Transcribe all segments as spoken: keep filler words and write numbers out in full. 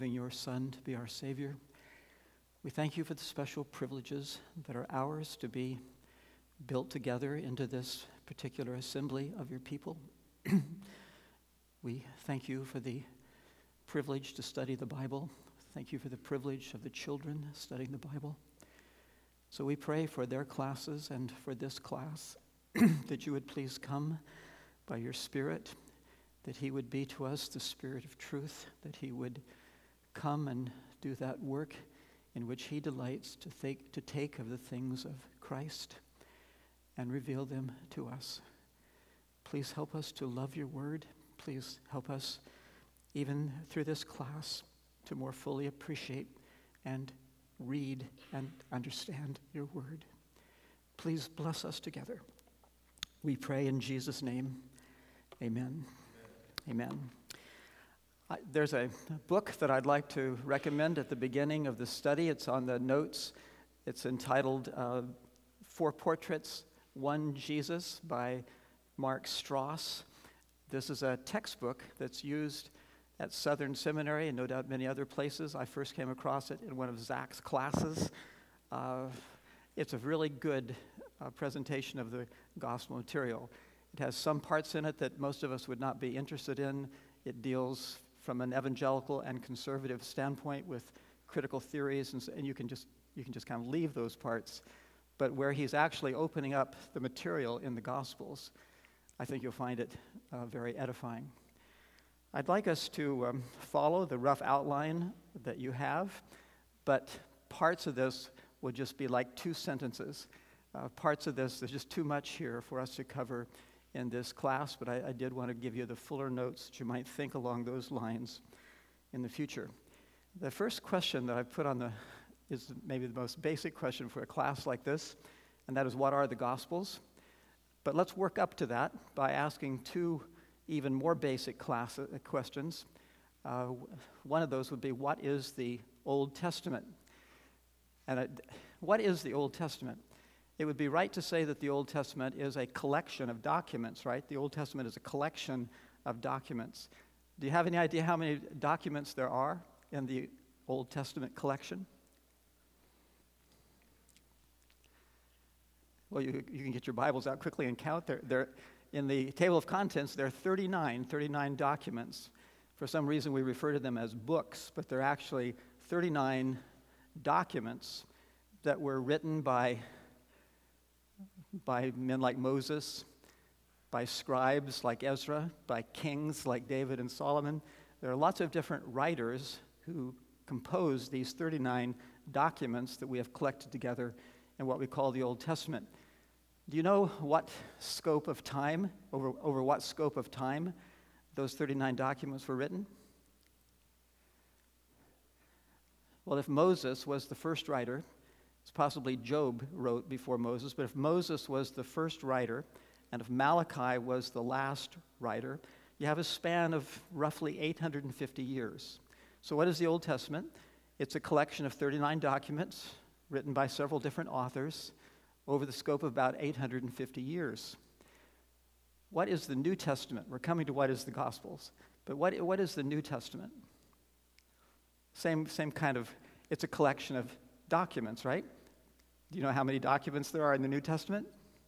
Your Son to be our Savior. We thank you for the special privileges that are ours to be built together into this particular assembly of your people. We thank you for the privilege to study the Bible. Thank you for the privilege of the children studying the Bible. So we pray for their classes and for this class that you would please come by your Spirit, that he would be to us the Spirit of truth, that he would come and do that work in which he delights to take, to take of the things of Christ and reveal them to us. Please help us to love your word. Please help us, even through this class, to more fully appreciate and read and understand your word. Please bless us together. We pray in Jesus' name. Amen. Amen. Amen. There's a book that I'd like to recommend at the beginning of the study. It's on the notes. It's entitled uh, Four Portraits, One Jesus by Mark Strauss. This is a textbook that's used at Southern Seminary and no doubt many other places. I first came across it in one of Zach's classes. Uh, it's a really good uh, presentation of the gospel material. It has some parts in it that most of us would not be interested in. It deals from an evangelical and conservative standpoint with critical theories, and, and you can just you can just kind of leave those parts. But where he's actually opening up the material in the Gospels, I think you'll find it uh, very edifying. I'd like us to um, follow the rough outline that you have, but parts of this will just be like two sentences. Uh, parts of this, there's just too much here for us to cover in this class, but I, I did want to give you the fuller notes that you might think along those lines in the future. The first question that I put on the is maybe the most basic question for a class like this, and that is, what are the Gospels? But let's work up to that by asking two even more basic class uh, questions. Uh, one of those would be, what is the Old Testament? And uh, what is the Old Testament? It would be right to say that the Old Testament is a collection of documents, right? The Old Testament is a collection of documents. Do you have any idea how many documents there are in the Old Testament collection? Well, you, you can get your Bibles out quickly and count. They're, they're, in the table of contents, there are thirty-nine, thirty-nine documents. For some reason, we refer to them as books, but they're actually thirty-nine documents that were written by by men like Moses, by scribes like Ezra, by kings like David and Solomon. There are lots of different writers who compose these thirty-nine documents that we have collected together in what we call the Old Testament. Do you know what scope of time, over, over what scope of time those thirty-nine documents were written? Well, if Moses was the first writer, it's possibly Job wrote before Moses, but if Moses was the first writer, and if Malachi was the last writer, you have a span of roughly eight hundred fifty years. So what is the Old Testament? It's a collection of thirty-nine documents written by several different authors over the scope of about eight hundred fifty years. What is the New Testament? We're coming to what is the Gospels. But what, what is the New Testament? Same, same kind of, it's a collection of documents, right? Do you know how many documents there are in the New Testament?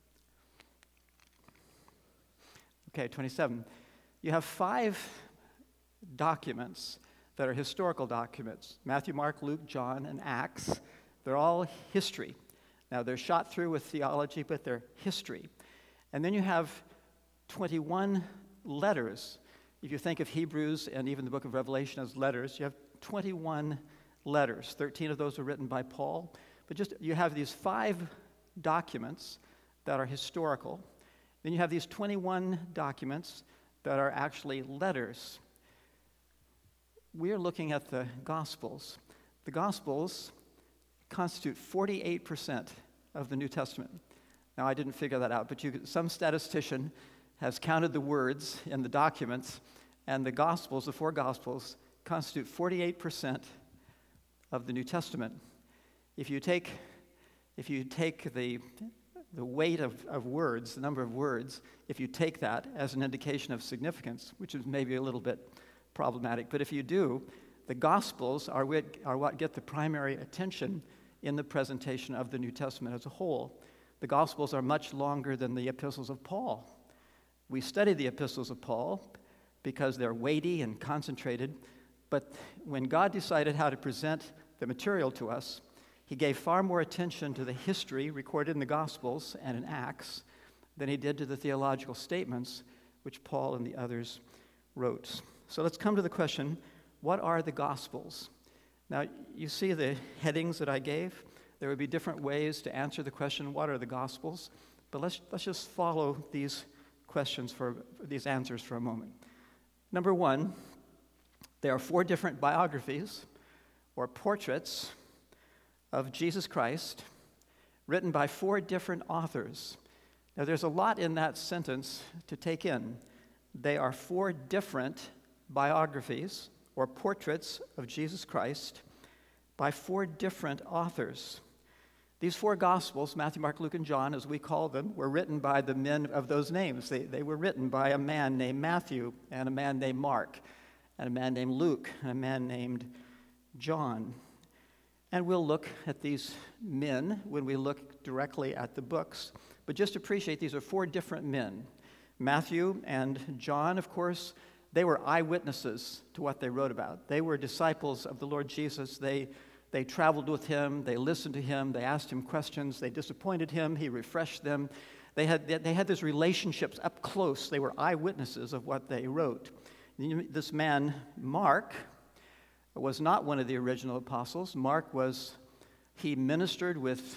Okay, twenty-seven. You have five documents that are historical documents. Matthew, Mark, Luke, John, and Acts. They're all history. Now, they're shot through with theology, but they're history. And then you have twenty-one letters. If you think of Hebrews and even the book of Revelation as letters, you have twenty-one letters. thirteen of those are written by Paul. But just you have these five documents that are historical. Then you have these twenty-one documents that are actually letters. We're looking at the Gospels. The Gospels constitute forty-eight percent of the New Testament. Now, I didn't figure that out, but you could, some statistician has counted the words in the documents, and the Gospels, the four Gospels, constitute forty-eight percent of the New Testament. If you take, if you take the the weight of, of words, the number of words, if you take that as an indication of significance, which is maybe a little bit problematic, but if you do, the Gospels are what, are what get the primary attention in the presentation of the New Testament as a whole. The Gospels are much longer than the epistles of Paul. We study the epistles of Paul because they're weighty and concentrated, but when God decided how to present the material to us, he gave far more attention to the history recorded in the Gospels and in Acts than he did to the theological statements which Paul and the others wrote. So let's come to the question, what are the Gospels? Now, you see the headings that I gave. There would be different ways to answer the question, what are the Gospels? But let's, let's just follow these questions for these answers for a moment. Number one, there are four different biographies or portraits of Jesus Christ written by four different authors. Now, there's a lot in that sentence to take in. They are four different biographies or portraits of Jesus Christ by four different authors. These four Gospels, Matthew, Mark, Luke, and John, as we call them, were written by the men of those names. They, they were written by a man named Matthew, and a man named Mark, and a man named Luke, and a man named John. And we'll look at these men when we look directly at the books. But just appreciate these are four different men. Matthew and John, of course, they were eyewitnesses to what they wrote about. They were disciples of the Lord Jesus. They They traveled with him, they listened to him, they asked him questions, they disappointed him, he refreshed them. They had, they had these relationships up close. They were eyewitnesses of what they wrote. This man, Mark, was not one of the original apostles. Mark was, he ministered with,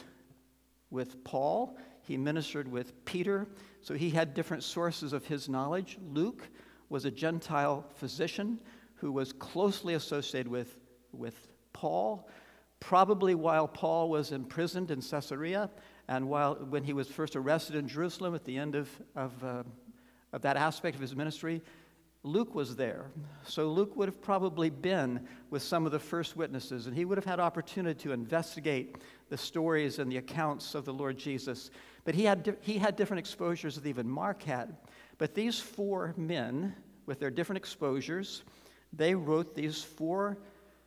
with Paul, he ministered with Peter, so he had different sources of his knowledge. Luke was a Gentile physician who was closely associated with, with Paul, probably while Paul was imprisoned in Caesarea, and while when he was first arrested in Jerusalem at the end of, of, uh, of that aspect of his ministry, Luke was there. So Luke would have probably been with some of the first witnesses, and he would have had opportunity to investigate the stories and the accounts of the Lord Jesus. But he had, di- he had different exposures than even Mark had. But these four men, with their different exposures, they wrote these four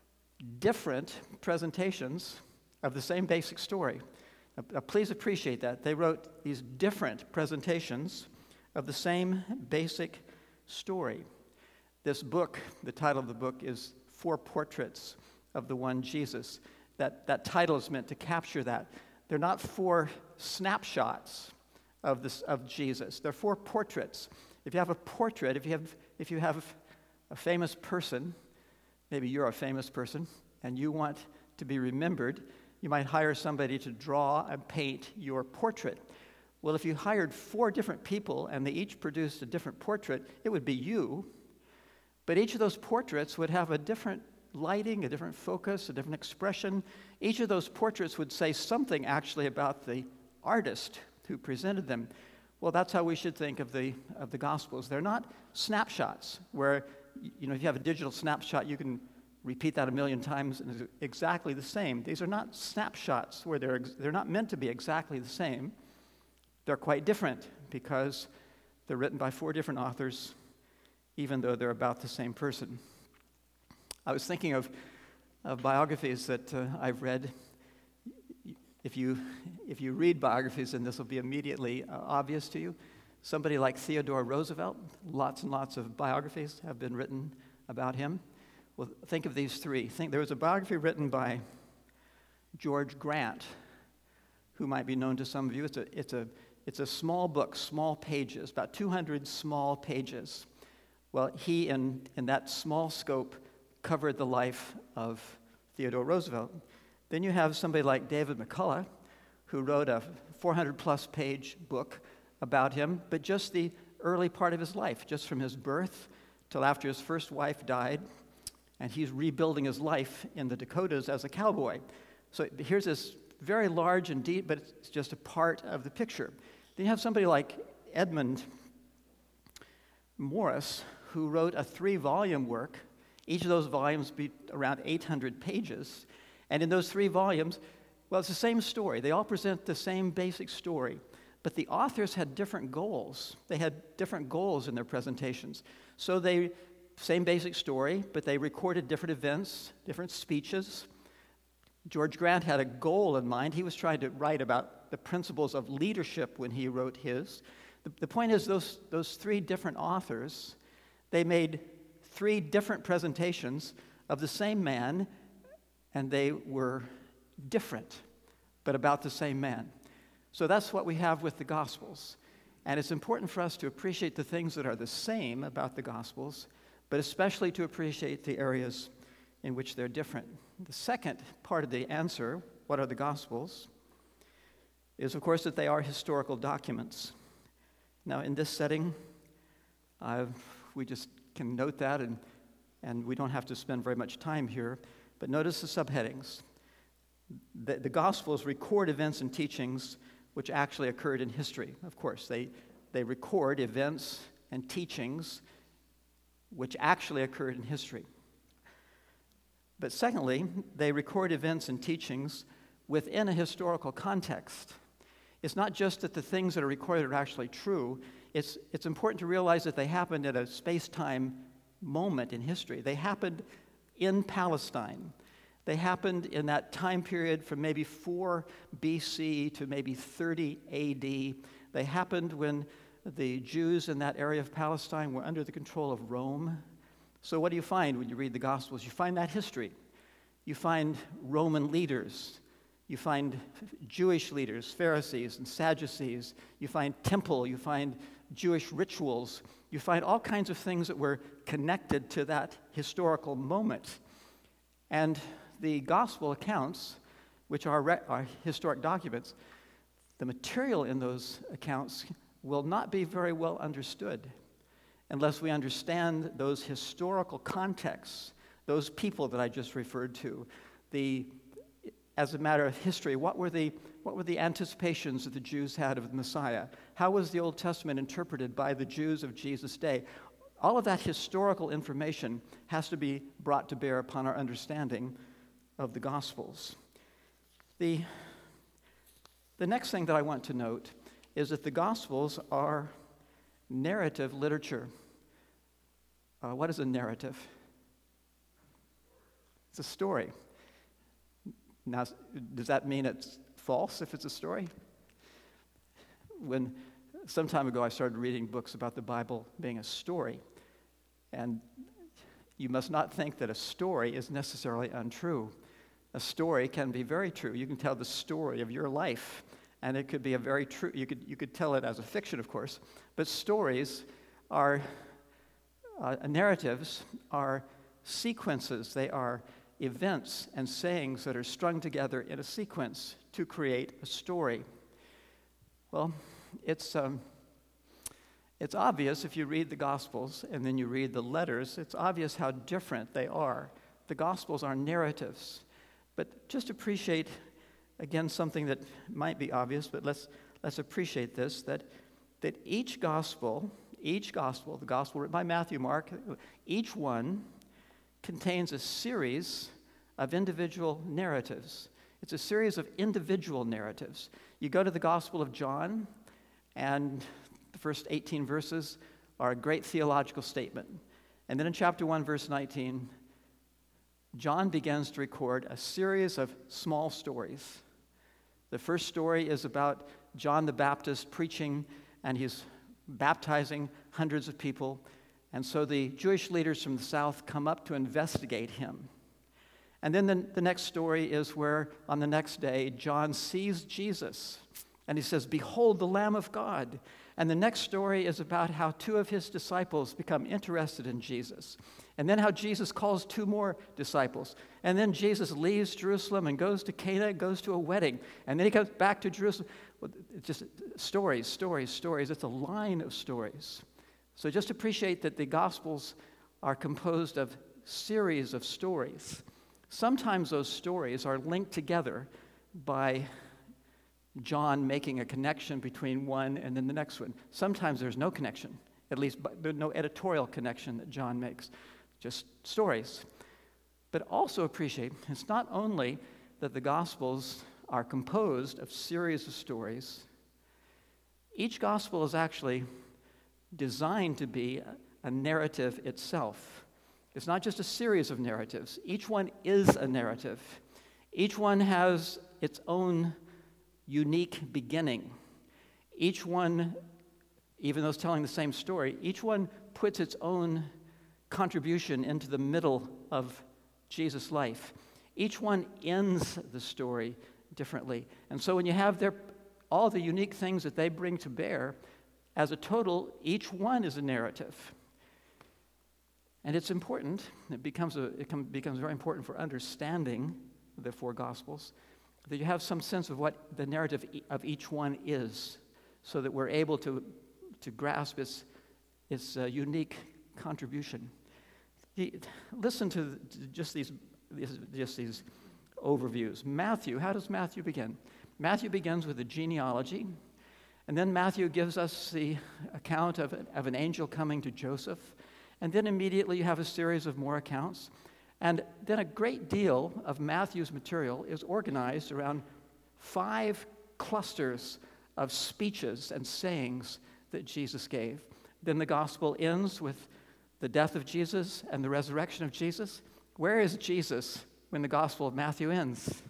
different presentations of the same basic story. Now, please appreciate that. They wrote these different presentations of the same basic story. This book, the title of the book is Four Portraits of the One Jesus. That, that title is meant to capture that. They're not four snapshots of, this, of Jesus. They're four portraits. If you have a portrait, if you have, if you have a famous person, maybe you're a famous person, and you want to be remembered, you might hire somebody to draw and paint your portrait. Well, if you hired four different people and they each produced a different portrait, it would be you. But each of those portraits would have a different lighting, a different focus, a different expression. Each of those portraits would say something actually about the artist who presented them. Well, that's how we should think of the of the Gospels. They're not snapshots where, you know, if you have a digital snapshot, you can repeat that a million times and it's exactly the same. These are not snapshots where they're they're not meant to be exactly the same. They're quite different because they're written by four different authors, even though they're about the same person. I was thinking of, of biographies that uh, I've read. If you if you read biographies, and this will be immediately uh, obvious to you, somebody like Theodore Roosevelt, lots and lots of biographies have been written about him. Well, think of these three. Think there was a biography written by George Grant, who might be known to some of you. It's a it's a it's a small book, small pages, about two hundred small pages. Well, he in in that small scope covered the life of Theodore Roosevelt. Then you have somebody like David McCullough, who wrote a four hundred plus page book about him, but just the early part of his life, just from his birth till after his first wife died, and he's rebuilding his life in the Dakotas as a cowboy. So here's this very large and deep, but it's just a part of the picture. Then you have somebody like Edmund Morris, who wrote a three-volume work. Each of those volumes be around eight hundred pages. And in those three volumes, well, it's the same story. They all present the same basic story. But the authors had different goals. They had different goals in their presentations. So they Same basic story, but they recorded different events, different speeches. George Grant had a goal in mind. He was trying to write about the principles of leadership when he wrote his. The, the point is, those, those three different authors, they made three different presentations of the same man, and they were different, but about the same man. So that's what we have with the Gospels. And it's important for us to appreciate the things that are the same about the Gospels, but especially to appreciate the areas in which they're different. The second part of the answer, what are the Gospels, is, of course, that they are historical documents. Now, in this setting, uh, we just can note that, and, and we don't have to spend very much time here, but notice the subheadings. The, the Gospels record events and teachings which actually occurred in history. Of course, they, they record events and teachings which actually occurred in history. But secondly, they record events and teachings within a historical context. It's not just that the things that are recorded are actually true. It's, it's important to realize that they happened at a space-time moment in history. They happened in Palestine. They happened in that time period from maybe four B C to maybe thirty A D. They happened when the Jews in that area of Palestine were under the control of Rome. So what do you find when you read the Gospels? You find that history. You find Roman leaders. You find Jewish leaders, Pharisees and Sadducees. You find temple. You find Jewish rituals. You find all kinds of things that were connected to that historical moment. And the Gospel accounts, which are, re- are historic documents, the material in those accounts will not be very well understood unless we understand those historical contexts, those people that I just referred to. The, as a matter of history, what were the what were the anticipations that the Jews had of the Messiah? How was the Old Testament interpreted by the Jews of Jesus' day? All of that historical information has to be brought to bear upon our understanding of the Gospels. The, the next thing that I want to note is that the Gospels are narrative literature. Uh, what is a narrative? It's a story. Now, does that mean it's false if it's a story? When some time ago I started reading books about the Bible being a story, and you must not think that a story is necessarily untrue. A story can be very true. You can tell the story of your life, and it could be a very true, you could you could tell it as a fiction, of course, but stories are, uh, narratives are sequences. They are events and sayings that are strung together in a sequence to create a story. Well, it's um, it's obvious if you read the Gospels and then you read the letters, it's obvious how different they are. The Gospels are narratives. But just appreciate, again, something that might be obvious, but let's let's appreciate this, that that each gospel, each gospel, the gospel written by Matthew, Mark, each one contains a series of individual narratives. It's a series of individual narratives. You go to the Gospel of John, and the first eighteen verses are a great theological statement. And then in chapter one, verse nineteen, John begins to record a series of small stories. The first story is about John the Baptist preaching, and he's baptizing hundreds of people. And so the Jewish leaders from the south come up to investigate him. And then the, the next story is where on the next day, John sees Jesus, and he says, "Behold the Lamb of God." And the next story is about how two of his disciples become interested in Jesus. And then how Jesus calls two more disciples. And then Jesus leaves Jerusalem and goes to Cana, goes to a wedding. And then he comes back to Jerusalem. Well, it's just stories, stories, stories. It's a line of stories. So just appreciate that the Gospels are composed of series of stories. Sometimes those stories are linked together by John making a connection between one and then the next one. Sometimes there's no connection, at least there's no editorial connection that John makes, just stories. But also appreciate it's not only that the Gospels are composed of series of stories. Each Gospel is actually designed to be a narrative itself. It's not just a series of narratives. Each one is a narrative. Each one has its own unique beginning. Each one, even though it's telling the same story, each one puts its own contribution into the middle of Jesus' life. Each one ends the story differently. And so when you have their, all the unique things that they bring to bear, as a total, each one is a narrative. And it's important, it becomes, a, it com- becomes very important for understanding the four Gospels, that you have some sense of what the narrative of each one is, so that we're able to, to grasp its, its uh, unique contribution. The, listen to just these, these, just these overviews. Matthew, how does Matthew begin? Matthew begins with a genealogy, and then Matthew gives us the account of, of an angel coming to Joseph, and then immediately you have a series of more accounts. And then a great deal of Matthew's material is organized around five clusters of speeches and sayings that Jesus gave. Then the gospel ends with the death of Jesus and the resurrection of Jesus. Where is Jesus when the gospel of Matthew ends?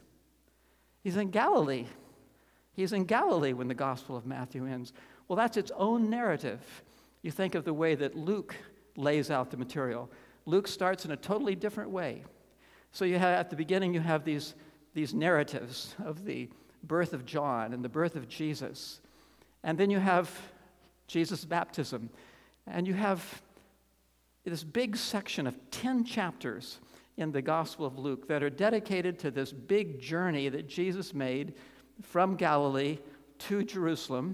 He's in Galilee. He's in Galilee when the gospel of Matthew ends. Well, that's its own narrative. You think of the way that Luke lays out the material. Luke starts in a totally different way. So you have, at the beginning, you have these, these narratives of the birth of John and the birth of Jesus. And then you have Jesus' baptism. And you have this big section of ten chapters in the Gospel of Luke that are dedicated to this big journey that Jesus made from Galilee to Jerusalem.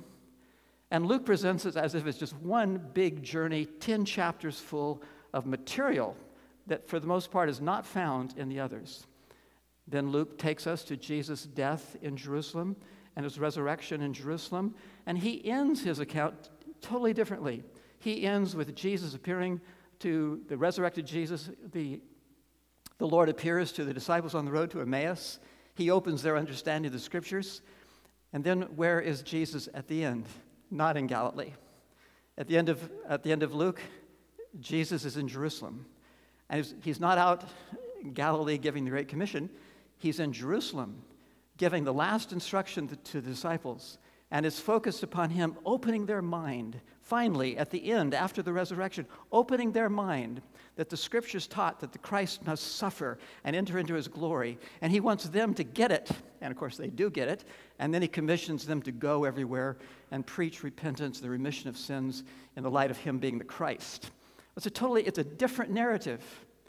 And Luke presents it as if it's just one big journey, ten chapters full of material that for the most part is not found in the others. Then Luke takes us to Jesus' death in Jerusalem and his resurrection in Jerusalem, and he ends his account totally differently. He ends with Jesus appearing to the resurrected Jesus. The, the Lord appears to the disciples on the road to Emmaus. He opens their understanding of the Scriptures. And then where is Jesus at the end? Not in Galilee. At the end of, at the end of Luke, Jesus is in Jerusalem. And he's, he's not out in Galilee giving the Great Commission. He's in Jerusalem giving the last instruction to, to the disciples. And it's focused upon him opening their mind, finally, at the end, after the resurrection, opening their mind that the Scriptures taught that the Christ must suffer and enter into his glory. And he wants them to get it. And of course, they do get it. And then he commissions them to go everywhere and preach repentance, the remission of sins, in the light of him being the Christ. It's a totally, it's a different narrative.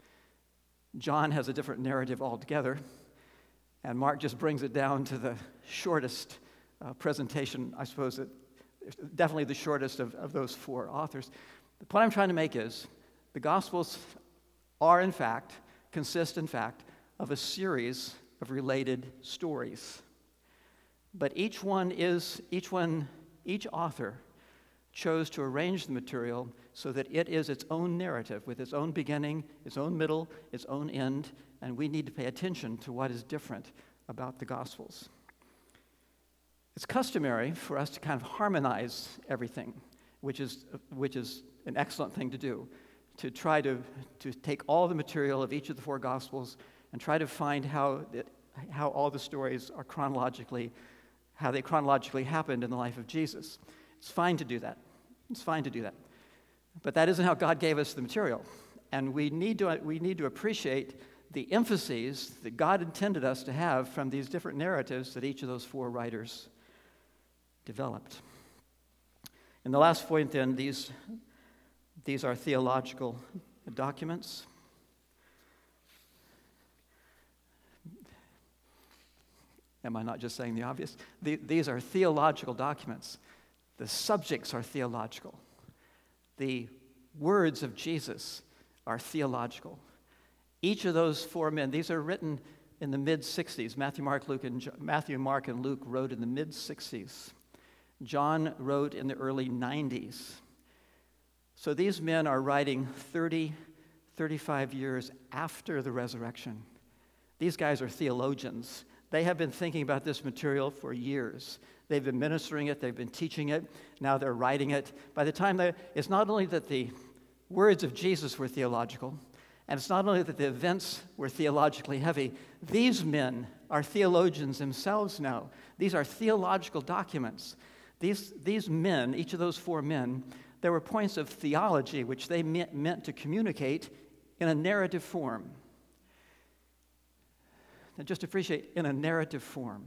John has a different narrative altogether. And Mark just brings it down to the shortest uh, presentation, I suppose, it, definitely the shortest of, of those four authors. The point I'm trying to make is the Gospels are, in fact, consist, in fact, of a series of related stories. But each one is, each one, each author chose to arrange the material so that it is its own narrative with its own beginning, its own middle, its own end, and we need to pay attention to what is different about the Gospels. It's customary for us to kind of harmonize everything, which is, which is an excellent thing to do, to try to, to take all the material of each of the four Gospels and try to find how, it, how all the stories are chronologically, how they chronologically happened in the life of Jesus. It's fine to do that. It's fine to do that. But that isn't how God gave us the material. And we need to, we need to appreciate the emphases that God intended us to have from these different narratives that each of those four writers developed. In the last point, then, these, these are theological documents. Am I not just saying the obvious? The, these are theological documents. The subjects are theological. The words of Jesus are theological. Each of those four men, these are written in the mid-sixties. Matthew, Mark, Luke, and Matthew, Mark, and Luke wrote in the mid-sixties. John wrote in the early nineties. So these men are writing thirty, thirty-five years after the resurrection. These guys are theologians. They have been thinking about this material for years. They've been ministering it, they've been teaching it, now they're writing it. By the time they, it's not only that the words of Jesus were theological, And it's not only that the events were theologically heavy, these men are theologians themselves now. These are theological documents. These, these men, each of those four men, there were points of theology which they meant, meant to communicate in a narrative form. And just appreciate, in a narrative form.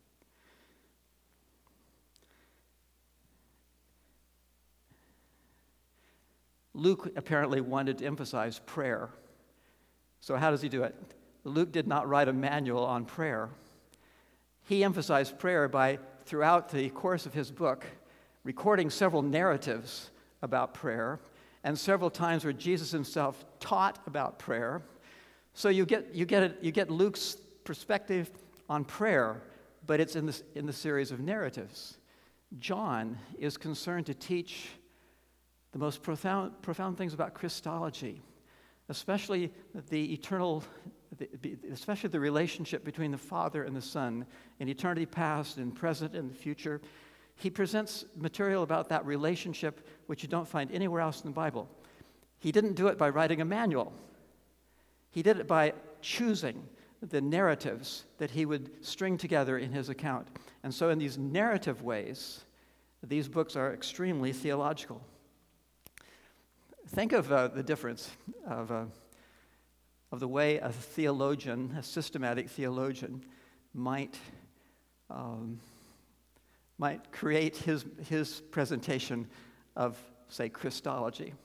Luke apparently wanted to emphasize prayer. So how does he do it? Luke did not write a manual on prayer. He emphasized prayer by, throughout the course of his book, recording several narratives about prayer and several times where Jesus himself taught about prayer. So you get you get it, you get Luke's perspective on prayer, but it's in this in the series of narratives. John is concerned to teach the most profound profound things about Christology, especially the eternal, especially the relationship between the Father and the Son in eternity past and present and the future. He presents material about that relationship which you don't find anywhere else in the Bible. He didn't do it by writing a manual. He did it by choosing the narratives that he would string together in his account. And so in these narrative ways, these books are extremely theological. Think of uh, the difference of, uh, of the way a theologian, a systematic theologian, might um, might create his, his presentation of, say, Christology.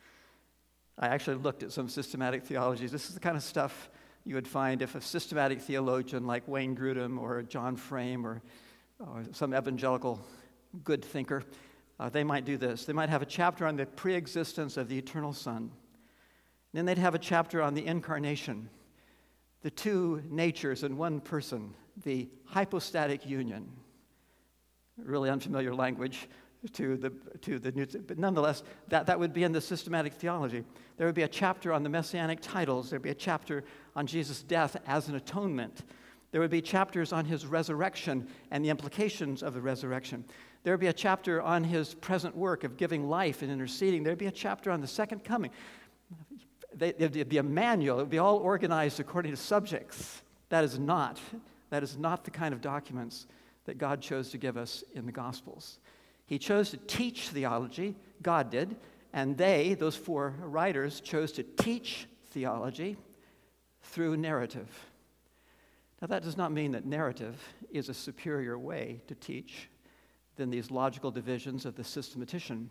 I actually looked at some systematic theologies. This is the kind of stuff you would find if a systematic theologian like Wayne Grudem or John Frame or, or some evangelical good thinker, uh, they might do this. They might have a chapter on the pre-existence of the eternal Son. Then they'd have a chapter on the incarnation, the two natures in one person, the hypostatic union. Really unfamiliar language to the to the new, but nonetheless, that, that would be in the systematic theology. There would be a chapter on the messianic titles. There would be a chapter on Jesus' death as an atonement. There would be chapters on his resurrection and the implications of the resurrection. There would be a chapter on his present work of giving life and interceding. There would be a chapter on the second coming. There would be a manual. It would be all organized according to subjects. That is not, that is not the kind of documents that God chose to give us in the Gospels. He chose to teach theology, God did, and they, those four writers, chose to teach theology through narrative. Now, that does not mean that narrative is a superior way to teach than these logical divisions of the systematician,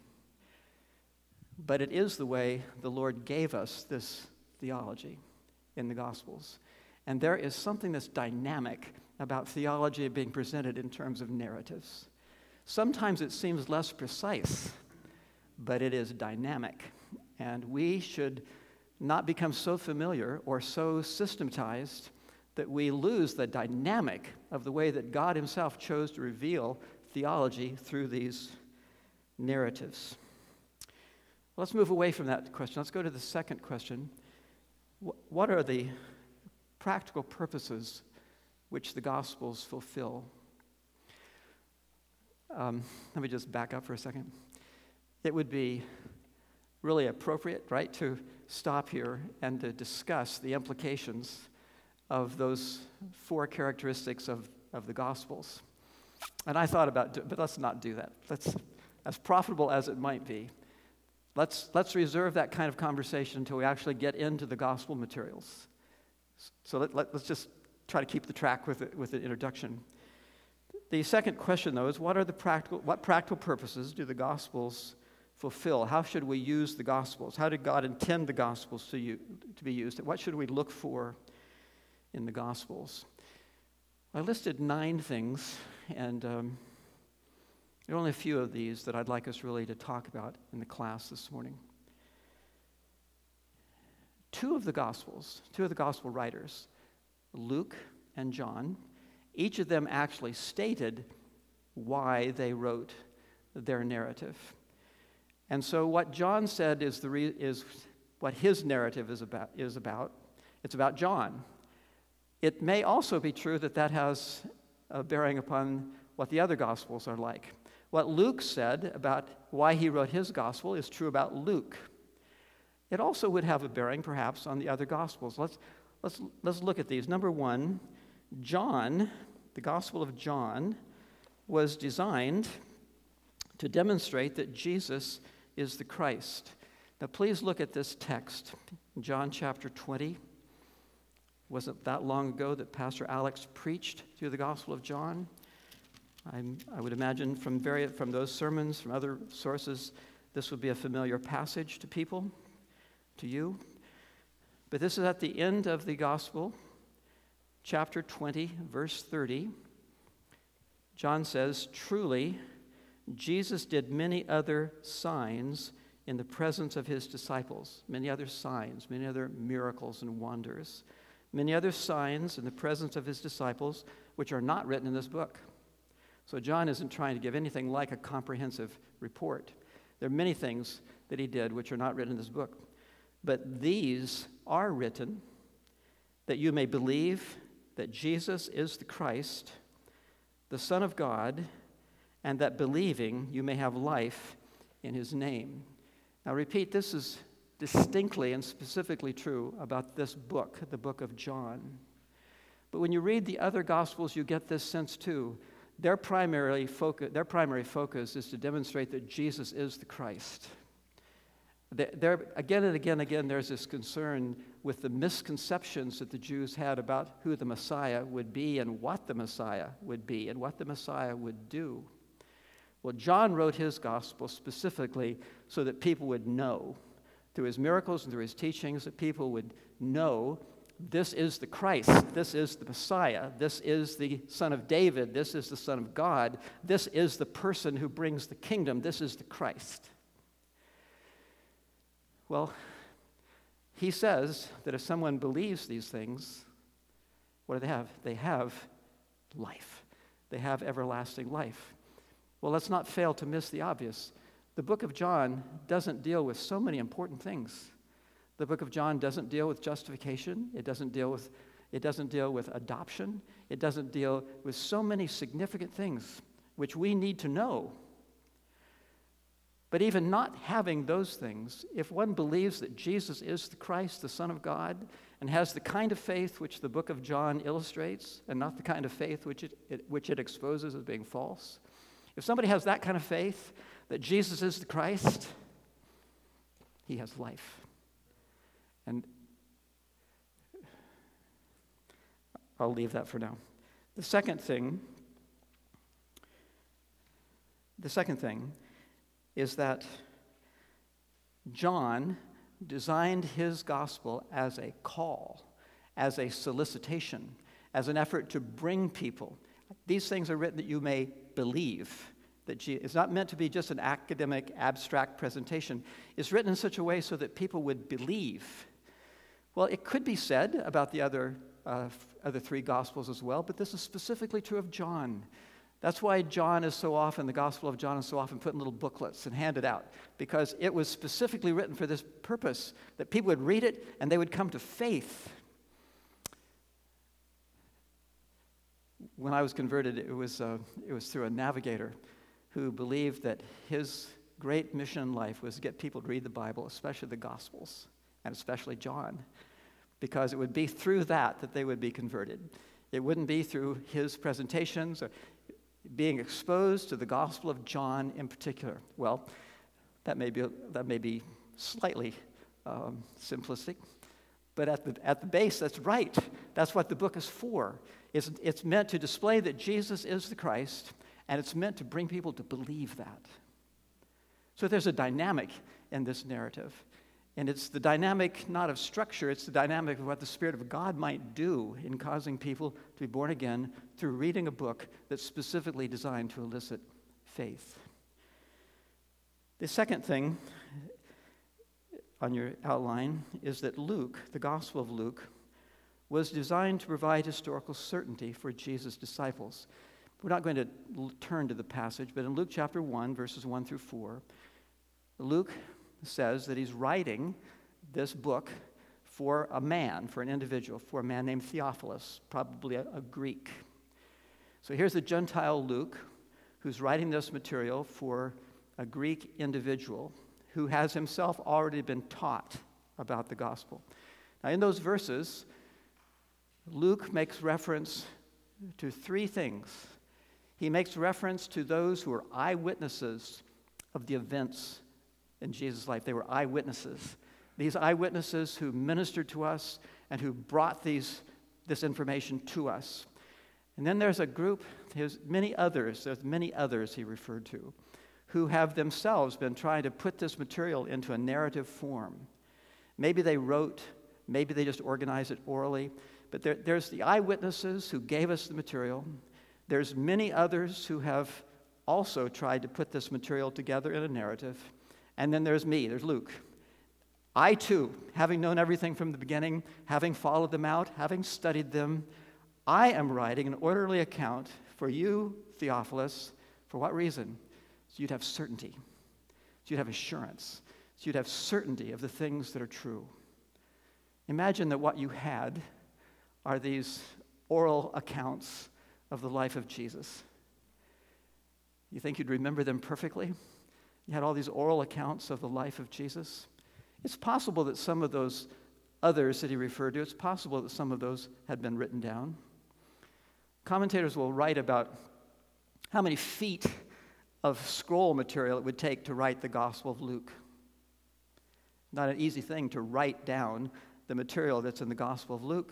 but it is the way the Lord gave us this theology in the Gospels. And there is something that's dynamic about theology being presented in terms of narratives. Sometimes it seems less precise, but it is dynamic. And we should not become so familiar or so systematized that we lose the dynamic of the way that God himself chose to reveal theology through these narratives. Let's move away from that question. Let's go to the second question. What are the practical purposes which the Gospels fulfill? Um, let me just back up for a second. It would be really appropriate, right, to stop here and to discuss the implications of those four characteristics of, of the Gospels. And I thought about, do, but let's not do that. Let's, as profitable as it might be, let's let's reserve that kind of conversation until we actually get into the gospel materials. So let, let, let's just try to keep the track with it, with the introduction. The second question, though, is what are the practical what practical purposes do the Gospels fulfill? How should we use the Gospels? How did God intend the Gospels to you, to be used? What should we look for in the Gospels? I listed nine things, and um, there are only a few of these that I'd like us really to talk about in the class this morning. Two of the Gospels, two of the Gospel writers, Luke and John, each of them actually stated why they wrote their narrative. And so what John said is the re- is what his narrative is about, is about. It's about John. It may also be true that that has a bearing upon what the other Gospels are like. What Luke said about why he wrote his Gospel is true about Luke. it also would have a bearing, perhaps, on the other Gospels. Let's, let's, let's look at these. Number one, John, the Gospel of John, was designed to demonstrate that Jesus is the Christ. Now, please look at this text, John chapter twenty. Wasn't that long ago that Pastor Alex preached through the Gospel of John? I'm, I would imagine from, very, from those sermons, from other sources, this would be a familiar passage to people, to you. But this is at the end of the Gospel, chapter twenty, verse thirty. John says, "Truly, Jesus did many other signs in the presence of his disciples," many other signs, many other miracles and wonders, many other signs in the presence of his disciples, which are not written in this book. So John isn't trying to give anything like a comprehensive report. There are many things that he did which are not written in this book. But these are written that you may believe that Jesus is the Christ, the Son of God, and that believing you may have life in his name. Now repeat, this is distinctly and specifically true about this book, the book of John. But when you read the other Gospels, you get this sense too. Their primary focus, their primary focus is to demonstrate that Jesus is the Christ. There, again and again and again, there's this concern with the misconceptions that the Jews had about who the Messiah would be and what the Messiah would be and what the Messiah would do. Well, John wrote his gospel specifically so that people would know, through his miracles and through his teachings, that people would know this is the Christ, this is the Messiah, this is the Son of David, this is the Son of God, this is the person who brings the kingdom, this is the Christ. Well, he says that if someone believes these things, what do they have? They have life. They have everlasting life. Well, let's not fail to miss the obvious. The book of John doesn't deal with so many important things. The book of John doesn't deal with justification. It doesn't deal with, it doesn't deal with adoption. It doesn't deal with so many significant things which we need to know. But even not having those things, if one believes that Jesus is the Christ, the Son of God, and has the kind of faith which the book of John illustrates, and not the kind of faith which it, it, which it exposes as being false, if somebody has that kind of faith, that Jesus is the Christ, he has life. And I'll leave that for now. The second thing, the second thing is that John designed his gospel as a call, as a solicitation, as an effort to bring people. These things are written that you may believe. That Je- it's not meant to be just an academic, abstract presentation. It's written in such a way so that people would believe. Well, it could be said about the other, uh, other three Gospels as well, but this is specifically true of John. That's why John is so often, the Gospel of John is so often put in little booklets and handed out, because it was specifically written for this purpose, that people would read it and they would come to faith. When I was converted, it was, uh, it was through a navigator who believed that his great mission in life was to get people to read the Bible, especially the Gospels, and especially John, because it would be through that that they would be converted. It wouldn't be through his presentations or being exposed to the Gospel of John in particular. Well, that may be, that may be slightly um, simplistic, but at the, at the base, that's right. That's what the book is for. It's, it's meant to display that Jesus is the Christ, and it's meant to bring people to believe that. So there's a dynamic in this narrative. And it's the dynamic not of structure, it's the dynamic of what the Spirit of God might do in causing people to be born again through reading a book that's specifically designed to elicit faith. The second thing on your outline is that Luke, the Gospel of Luke, was designed to provide historical certainty for Jesus' disciples. We're not going to turn to the passage, but in Luke chapter one, verses one through four, Luke says that he's writing this book for a man, for an individual, for a man named Theophilus, probably a, a Greek. So here's the Gentile Luke, who's writing this material for a Greek individual who has himself already been taught about the gospel. Now, in those verses, Luke makes reference to three things. He makes reference to those who are eyewitnesses of the events in Jesus' life. They were eyewitnesses. These eyewitnesses who ministered to us and who brought these, this information to us. And then there's a group, there's many others, there's many others he referred to, who have themselves been trying to put this material into a narrative form. Maybe they wrote, maybe they just organized it orally, but there, there's the eyewitnesses who gave us the material. There's many others who have also tried to put this material together in a narrative. And then there's me, there's Luke. I too, having known everything from the beginning, having followed them out, having studied them, I am writing an orderly account for you, Theophilus. For what reason? So you'd have certainty. So you'd have assurance. So you'd have certainty of the things that are true. Imagine that what you had are these oral accounts of the life of Jesus. You think you'd remember them perfectly? You had all these oral accounts of the life of Jesus. It's possible that some of those others that he referred to, it's possible that some of those had been written down. Commentators will write about how many feet of scroll material it would take to write the Gospel of Luke. Not an easy thing to write down the material that's in the Gospel of Luke.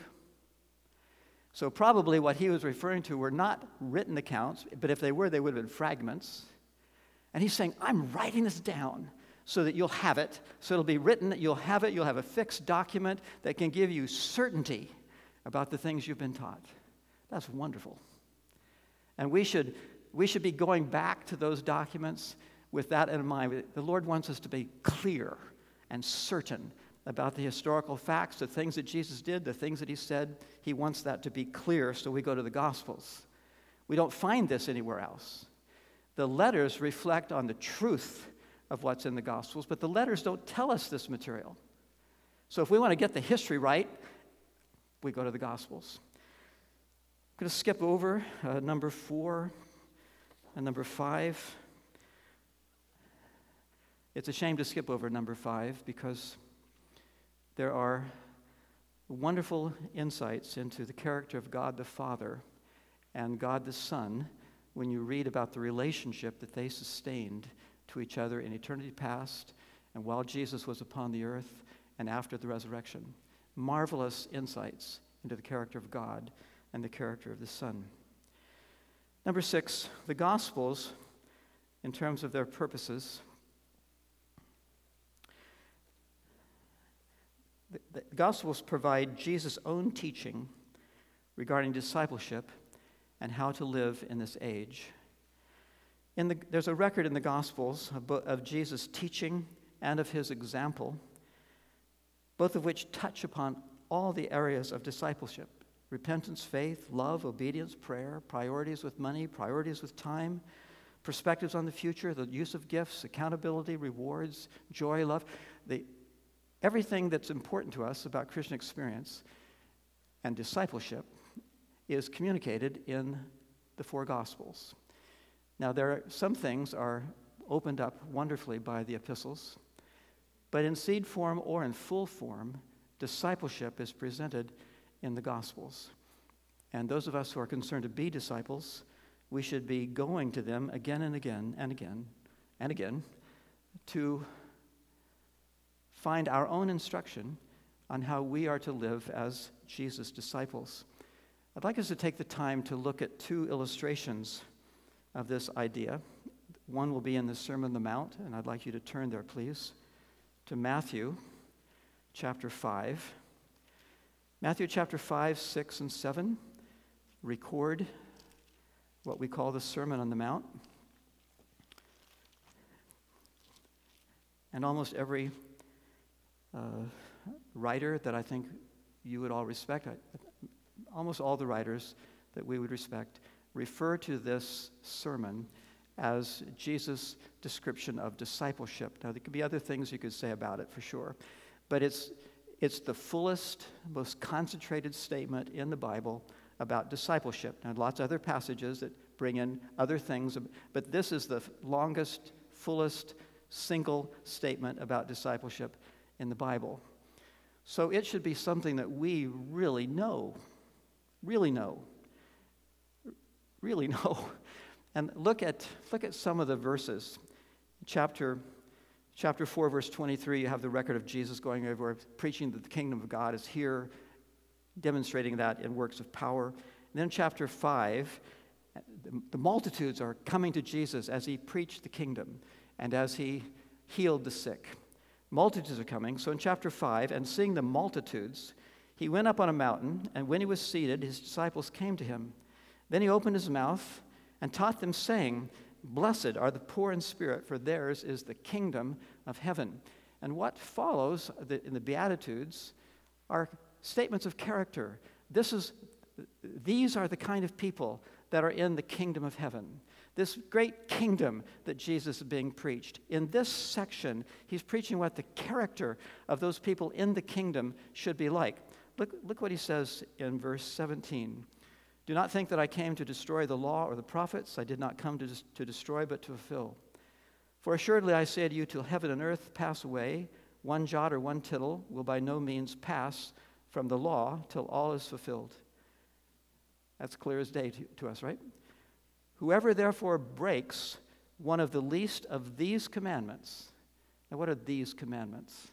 So probably what he was referring to were not written accounts, but if they were, they would have been fragments. And he's saying, I'm writing this down so that you'll have it, so it'll be written, you'll have it, you'll have a fixed document that can give you certainty about the things you've been taught. That's wonderful. And we should, we should be going back to those documents with that in mind. The Lord wants us to be clear and certain about the historical facts, the things that Jesus did, the things that he said. He wants that to be clear, so we go to the Gospels. We don't find this anywhere else. The letters reflect on the truth of what's in the Gospels, but the letters don't tell us this material. So if we want to get the history right, we go to the Gospels. I'm going to skip over uh, number four and number five. It's a shame to skip over number five because there are wonderful insights into the character of God the Father and God the Son when you read about the relationship that they sustained to each other in eternity past and while Jesus was upon the earth and after the resurrection. Marvelous insights into the character of God and the character of the Son. Number six, the Gospels, in terms of their purposes, the, the Gospels provide Jesus' own teaching regarding discipleship and how to live in this age. In the, there's a record in the Gospels of, of Jesus' teaching and of his example, both of which touch upon all the areas of discipleship: repentance, faith, love, obedience, prayer, priorities with money, priorities with time, perspectives on the future, the use of gifts, accountability, rewards, joy, love. The, everything that's important to us about Christian experience and discipleship is communicated in the four Gospels. Now, there are, some things are opened up wonderfully by the epistles, but in seed form or in full form, discipleship is presented in the Gospels. And those of us who are concerned to be disciples, we should be going to them again and again and again and again to find our own instruction on how we are to live as Jesus' disciples. I'd like us to take the time to look at two illustrations of this idea. One will be in the Sermon on the Mount, and I'd like you to turn there, please, to Matthew chapter five. Matthew chapter five, six, and seven record what we call the Sermon on the Mount. And almost every uh, writer that I think you would all respect, I, almost all the writers that we would respect, refer to this sermon as Jesus' description of discipleship. Now, there could be other things you could say about it for sure, but it's it's the fullest, most concentrated statement in the Bible about discipleship. Now, lots of other passages that bring in other things, but this is the longest, fullest, single statement about discipleship in the Bible. So it should be something that we really know, really know, really know. And look at look at some of the verses. Chapter chapter four, verse twenty-three, you have the record of Jesus going over, preaching that the kingdom of God is here, demonstrating that in works of power. And then chapter five, the, the multitudes are coming to Jesus as he preached the kingdom and as he healed the sick. Multitudes are coming. So in chapter five, and seeing the multitudes, he went up on a mountain, and when he was seated, his disciples came to him. Then he opened his mouth and taught them, saying, "Blessed are the poor in spirit, for theirs is the kingdom of heaven." And what follows in the Beatitudes are statements of character. This is, these are the kind of people that are in the kingdom of heaven. This great kingdom that Jesus is being preached. In this section, he's preaching what the character of those people in the kingdom should be like. Look, look what he says in verse seventeen. "Do not think that I came to destroy the law or the prophets. I did not come to, to destroy, but to fulfill. For assuredly I say to you, till heaven and earth pass away, one jot or one tittle will by no means pass from the law till all is fulfilled." That's clear as day to, to us, right? "Whoever therefore breaks one of the least of these commandments." Now, what are these commandments?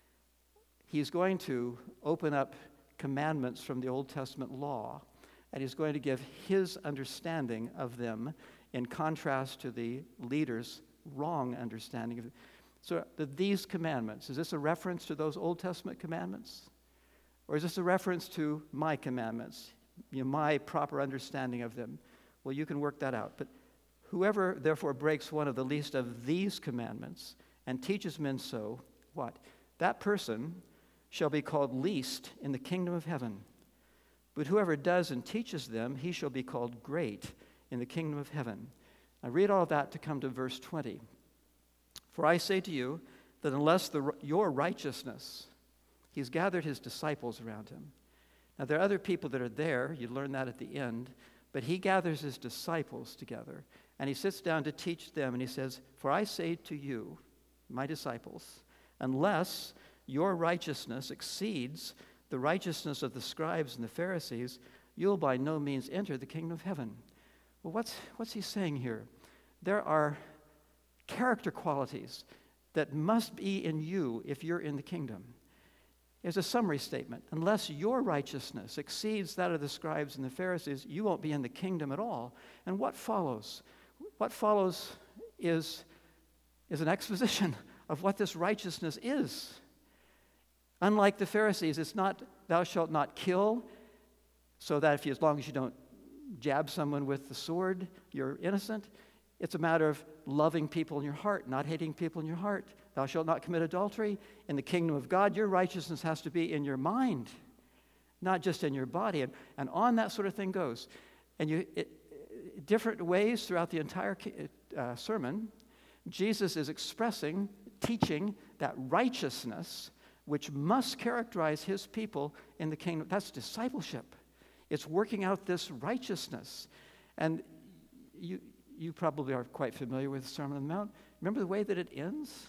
He's going to open up commandments from the Old Testament law, and he's going to give his understanding of them in contrast to the leaders' wrong understanding of it. So the, these commandments, is this a reference to those Old Testament commandments? Or is this a reference to my commandments, you know, my proper understanding of them? Well, you can work that out. But whoever therefore breaks one of the least of these commandments and teaches men so, what? That person shall be called least in the kingdom of heaven. But whoever does and teaches them, he shall be called great in the kingdom of heaven. I read all of that to come to verse twenty. "For I say to you that unless the, your righteousness," he's gathered his disciples around him. Now there are other people that are there, you learn that at the end, but he gathers his disciples together, and he sits down to teach them, and he says, "For I say to you, my disciples, unless your righteousness exceeds the righteousness of the scribes and the Pharisees, you'll by no means enter the kingdom of heaven." Well, what's, what's he saying here? There are character qualities that must be in you if you're in the kingdom. Here's a summary statement. Unless your righteousness exceeds that of the scribes and the Pharisees, you won't be in the kingdom at all. And what follows? What follows is, is an exposition of what this righteousness is. Unlike the Pharisees, it's not, "Thou shalt not kill," so that if you, as long as you don't jab someone with the sword, you're innocent. It's a matter of loving people in your heart, not hating people in your heart. "Thou shalt not commit adultery." In the kingdom of God, your righteousness has to be in your mind, not just in your body. And, and on that sort of thing goes. And you, it, different ways throughout the entire uh, sermon, Jesus is expressing, teaching that righteousness which must characterize his people in the kingdom. That's discipleship. It's working out this righteousness. And you you probably are quite familiar with the Sermon on the Mount. Remember the way that it ends?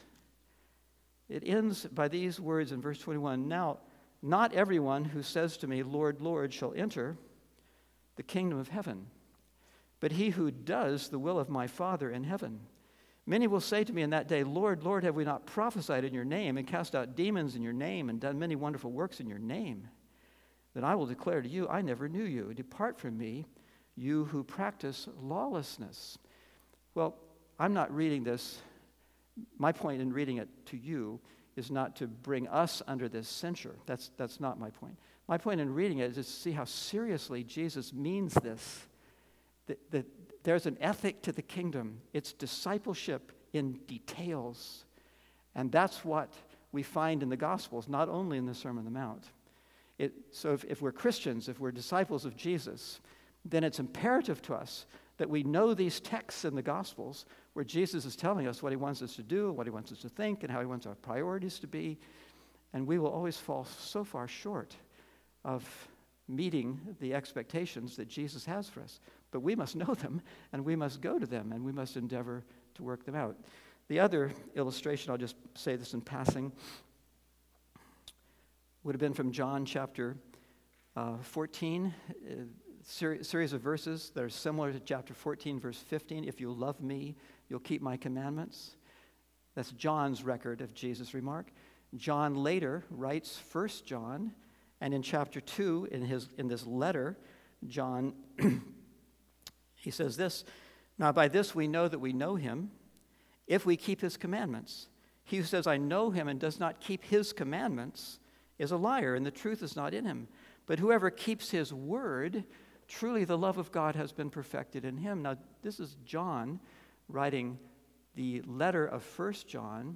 It ends by these words in verse twenty-one. "Now, not everyone who says to me, 'Lord, Lord,' shall enter the kingdom of heaven, but he who does the will of my Father in heaven. Many will say to me in that day, 'Lord, Lord, have we not prophesied in your name and cast out demons in your name and done many wonderful works in your name?' Then I will declare to you, I never knew you. Depart from me, you who practice lawlessness." Well, I'm not reading this. My point in reading it to you is not to bring us under this censure. That's, that's not my point. My point in reading it is to see how seriously Jesus means this. That, that there's an ethic to the kingdom. It's discipleship in details. And that's what we find in the Gospels, not only in the Sermon on the Mount. It, so if, if we're Christians, if we're disciples of Jesus, then it's imperative to us that we know these texts in the Gospels where Jesus is telling us what he wants us to do, what he wants us to think, and how he wants our priorities to be. And we will always fall so far short of meeting the expectations that Jesus has for us. But we must know them, and we must go to them, and we must endeavor to work them out. The other illustration, I'll just say this in passing. would have been from John chapter uh, fourteen, a ser- series of verses that are similar to chapter fourteen, verse fifteen. If you love me, you'll keep my commandments. That's John's record of Jesus' remark. John later writes First John, and in chapter two, in his in this letter, John, he says this, "Now by this we know that we know him, if we keep his commandments. He who says, I know him, and does not keep his commandments, is a liar, and the truth is not in him. But whoever keeps his word, truly the love of God has been perfected in him." Now this is John writing the letter of First John,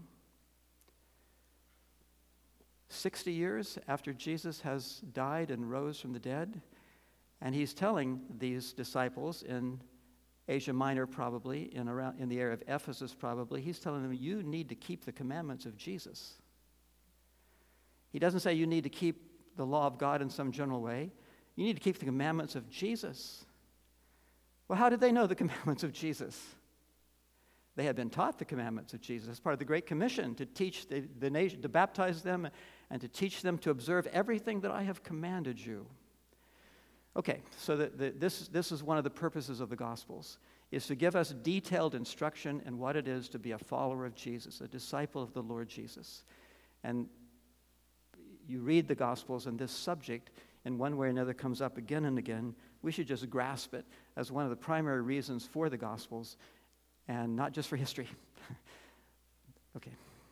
sixty years after Jesus has died and rose from the dead. And he's telling these disciples in Asia Minor, probably, in, around, in the area of Ephesus, probably, he's telling them, you need to keep the commandments of Jesus. He doesn't say you need to keep the law of God in some general way. You need to keep the commandments of Jesus. Well, how did they know the commandments of Jesus? They had been taught the commandments of Jesus as part of the Great Commission to teach the, the nation, to baptize them and to teach them to observe everything that I have commanded you. Okay, so the, the, this, this is one of the purposes of the Gospels, is to give us detailed instruction in what it is to be a follower of Jesus, a disciple of the Lord Jesus. And you read the Gospels, and this subject, in one way or another, comes up again and again. We should just grasp it as one of the primary reasons for the Gospels, and not just for history. Okay.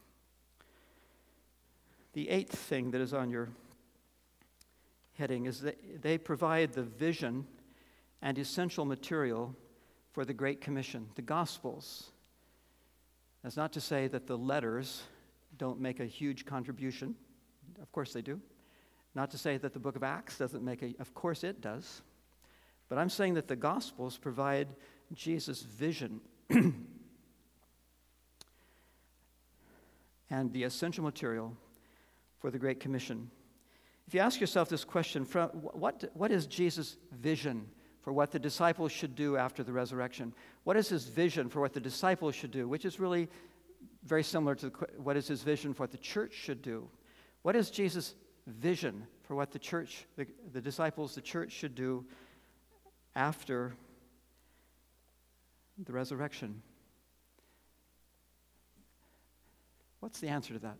The eighth thing that is on your heading is that they provide the vision and essential material for the Great Commission. The Gospels. That's not to say that the letters don't make a huge contribution. Of course they do. Not to say that the book of Acts doesn't make a, of course it does. But I'm saying that the Gospels provide Jesus' vision and the essential material for the Great Commission. If you ask yourself this question, from what, what is Jesus' vision for what the disciples should do after the resurrection? What is his vision for what the disciples should do? Which is really very similar to the, what is his vision for what the church should do? What is Jesus' vision for what the church, the, the disciples, the church should do after the resurrection? What's the answer to that?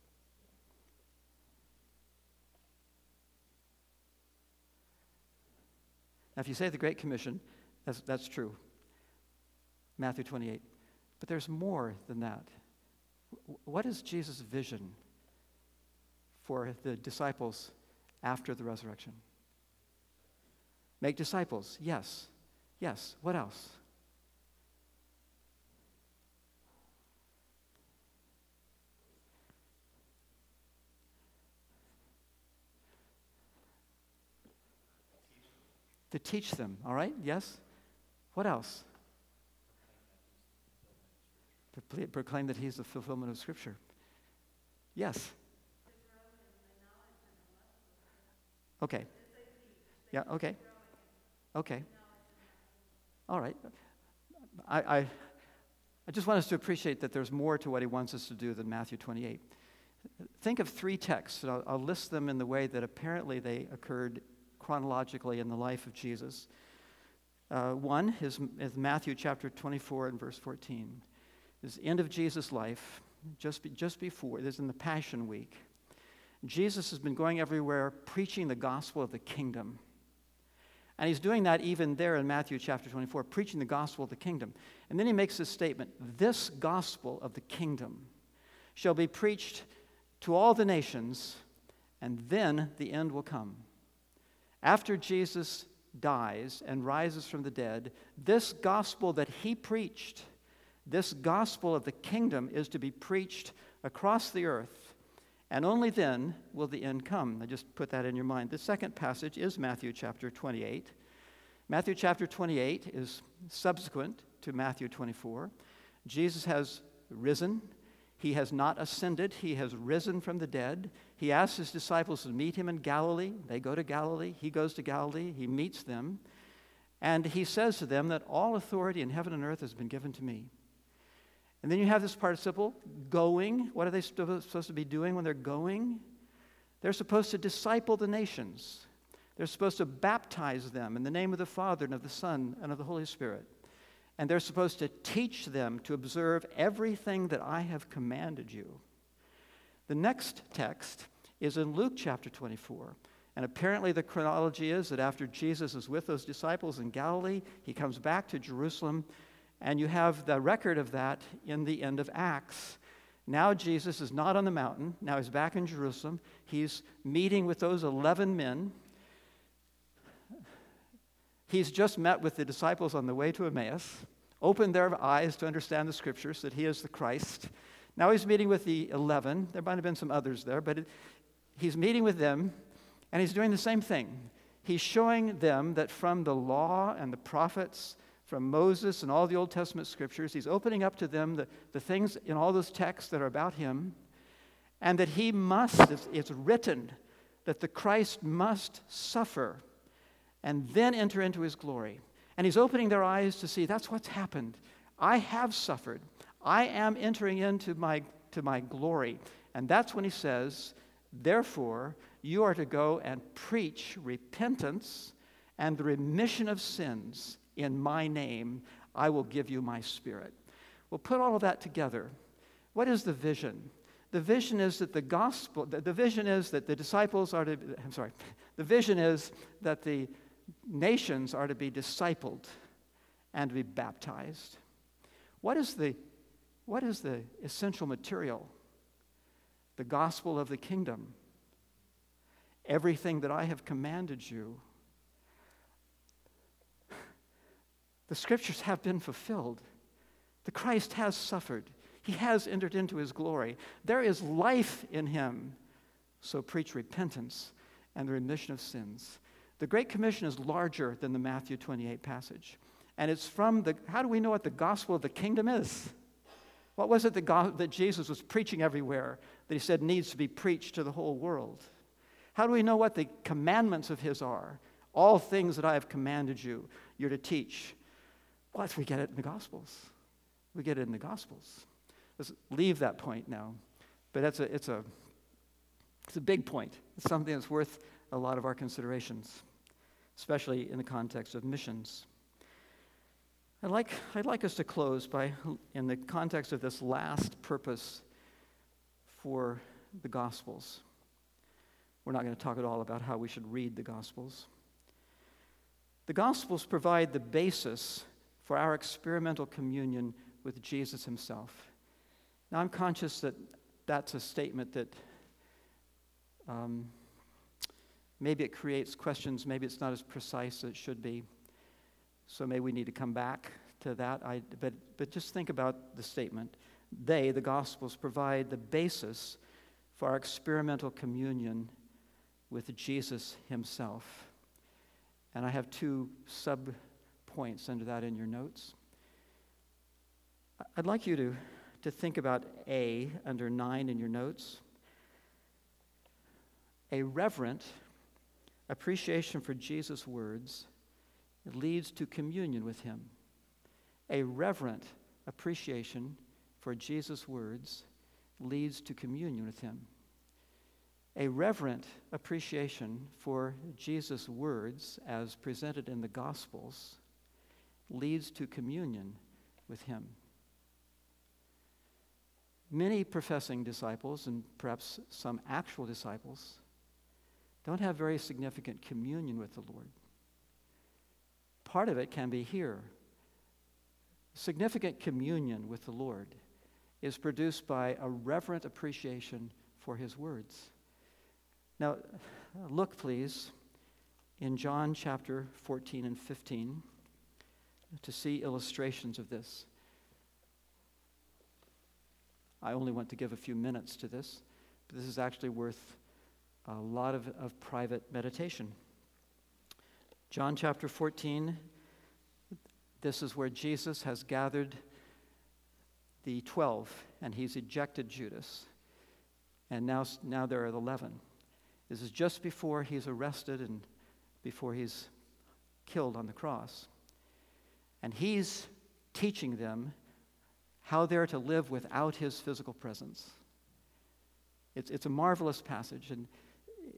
Now, if you say the Great Commission, that's, that's true. Matthew twenty-eight. But there's more than that. What is Jesus' vision for the disciples after the resurrection? Make disciples, yes. Yes. What else? To teach them, all right? Yes? What else? To proclaim that he's the fulfillment of Scripture. Yes? Okay. Yeah, okay. Okay. All right. I, I, I just want us to appreciate that there's more to what he wants us to do than Matthew twenty-eight. Think of three texts, and I'll, I'll list them in the way that apparently they occurred chronologically in the life of Jesus. Uh, one is, is Matthew chapter twenty-four and verse fourteen. This is the end of Jesus' life, just, be, just before, this is in the Passion Week. Jesus has been going everywhere preaching the gospel of the kingdom. And he's doing that even there in Matthew chapter twenty-four, preaching the gospel of the kingdom. And then he makes this statement, this gospel of the kingdom shall be preached to all the nations, and then the end will come. After Jesus dies and rises from the dead, this gospel that he preached, this gospel of the kingdom is to be preached across the earth, and only then will the end come. I just put that in your mind. The second passage is Matthew chapter twenty-eight. Matthew chapter twenty-eight is subsequent to Matthew twenty-four. Jesus has risen. He has not ascended. He has risen from the dead. He asks his disciples to meet him in Galilee. They go to Galilee. He goes to Galilee. He meets them. And he says to them that all authority in heaven and earth has been given to me. And then you have this participle, going. What are they supposed to be doing when they're going? They're supposed to disciple the nations. They're supposed to baptize them in the name of the Father and of the Son and of the Holy Spirit. And they're supposed to teach them to observe everything that I have commanded you. The next text is in Luke chapter twenty-four. And apparently the chronology is that after Jesus is with those disciples in Galilee, he comes back to Jerusalem, and you have the record of that in the end of Acts. Now Jesus is not on the mountain. Now he's back in Jerusalem. He's meeting with those eleven men. He's just met with the disciples on the way to Emmaus, opened their eyes to understand the scriptures that he is the Christ. Now he's meeting with the eleven. There might have been some others there, but it, he's meeting with them, and he's doing the same thing. He's showing them that from the law and the prophets, from Moses and all the Old Testament scriptures, he's opening up to them the, the things in all those texts that are about him, and that he must, it's, it's written, that the Christ must suffer and then enter into his glory. And he's opening their eyes to see that's what's happened. I have suffered. I am entering into my, to my glory. And that's when he says, therefore, you are to go and preach repentance and the remission of sins in my name. I will give you my Spirit. We'll put all of that together. What is the vision? The vision is that the gospel, the, the vision is that the disciples are to, I'm sorry, the vision is that the nations are to be discipled and to be baptized. What is the, what is the essential material? The gospel of the kingdom. Everything that I have commanded you. The scriptures have been fulfilled. The Christ has suffered. He has entered into his glory. There is life in him. So preach repentance and the remission of sins. The Great Commission is larger than the Matthew twenty-eight passage. And it's from the, how do we know what the gospel of the kingdom is? What was it that, God, that Jesus was preaching everywhere that he said needs to be preached to the whole world? How do we know what the commandments of his are? All things that I have commanded you, you're to teach. Well, we get it in the Gospels. We get it in the Gospels. Let's leave that point now. But that's a, it's, a, it's a big point. It's something that's worth a lot of our considerations, especially in the context of missions. I'd like, I'd like us to close by, in the context of this last purpose for the Gospels. We're not going to talk at all about how we should read the Gospels. The Gospels provide the basis for our experimental communion with Jesus himself. Now, I'm conscious that that's a statement that um, maybe it creates questions, maybe it's not as precise as it should be. So maybe we need to come back to that. I, but, but just think about the statement. They, the Gospels, provide the basis for our experimental communion with Jesus himself. And I have two sub-points under that in your notes. I'd like you to, to think about A, under nine in your notes. A reverent appreciation for Jesus' words leads to communion with him. A reverent appreciation for Jesus' words leads to communion with him. A reverent appreciation for Jesus' words as presented in the Gospels leads to communion with him. Many professing disciples, and perhaps some actual disciples, don't have very significant communion with the Lord. Part of it can be here. Significant communion with the Lord is produced by a reverent appreciation for his words. Now, look, please, in John chapter fourteen and fifteen to see illustrations of this. I only want to give a few minutes to this, but this is actually worth a lot of, of private meditation. John chapter fourteen, this is where Jesus has gathered the twelve, and he's ejected Judas. And now, now there are eleven. This is just before he's arrested and before he's killed on the cross. And he's teaching them how they're to live without his physical presence. It's, it's a marvelous passage. And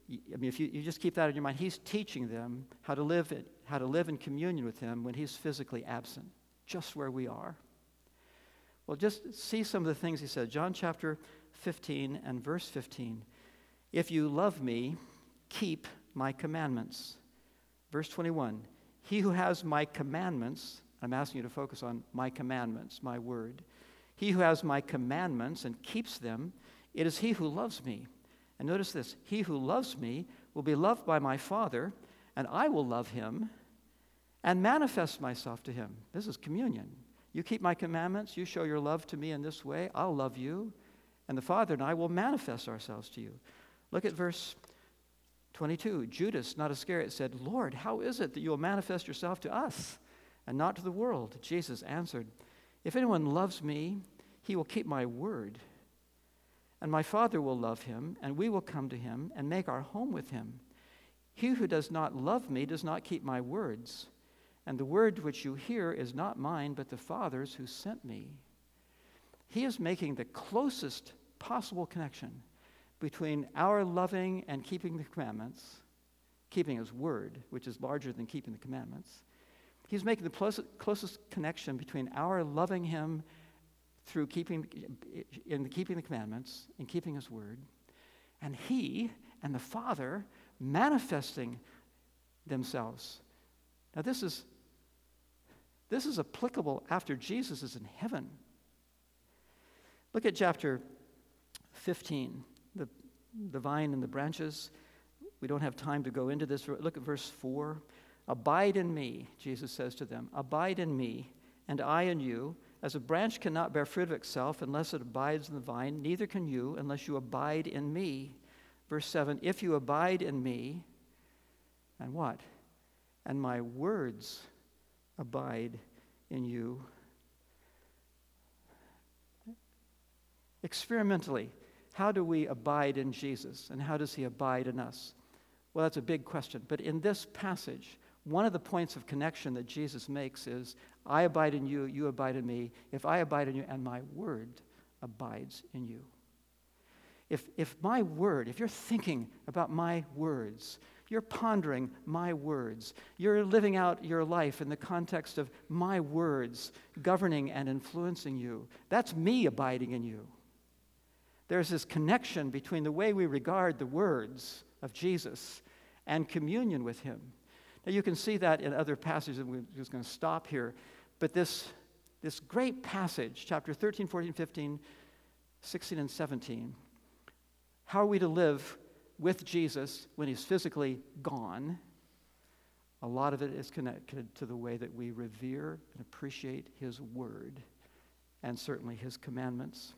I mean, if you, you just keep that in your mind, he's teaching them how to live it, how to live in communion with him when he's physically absent, just where we are. Well, just see some of the things he said. John chapter fifteen and verse fifteen. If you love me, keep my commandments. Verse twenty-one. He who has my commandments, I'm asking you to focus on my commandments, my word. He who has my commandments and keeps them, it is he who loves me. And notice this, he who loves me will be loved by my Father, and I will love him and manifest myself to him. This is communion. You keep my commandments, you show your love to me in this way, I'll love you, and the Father and I will manifest ourselves to you. Look at verse twenty-two. Judas, not Iscariot, said, Lord, how is it that you will manifest yourself to us and not to the world? Jesus answered, if anyone loves me, he will keep my word. And my Father will love him, and we will come to him and make our home with him. He who does not love me does not keep my words. And the word which you hear is not mine, but the Father's who sent me. He is making the closest possible connection between our loving and keeping the commandments, keeping his word, which is larger than keeping the commandments. He's making the closest, closest connection between our loving him through keeping in the keeping the commandments and keeping his word, and he and the Father manifesting themselves. Now this is this is applicable after Jesus is in heaven. Look at chapter fifteen, the, the vine and the branches. We don't have time to go into this. Look at verse four. Abide in me, Jesus says to them. Abide in me, and I in you. As a branch cannot bear fruit of itself unless it abides in the vine, neither can you unless you abide in me. Verse seven, if you abide in me, and what? And my words abide in you. Experimentally, how do we abide in Jesus, and how does he abide in us? Well, that's a big question. But in this passage, one of the points of connection that Jesus makes is, I abide in you, you abide in me. If I abide in you, and my word abides in you. If, if my word, if you're thinking about my words, you're pondering my words, you're living out your life in the context of my words governing and influencing you, that's me abiding in you. There's this connection between the way we regard the words of Jesus and communion with him. Now you can see that in other passages, and we're just going to stop here. But this, this great passage, chapter thirteen, fourteen, fifteen, sixteen, and seventeen, how are we to live with Jesus when he's physically gone? A lot of it is connected to the way that we revere and appreciate his word, and certainly his commandments.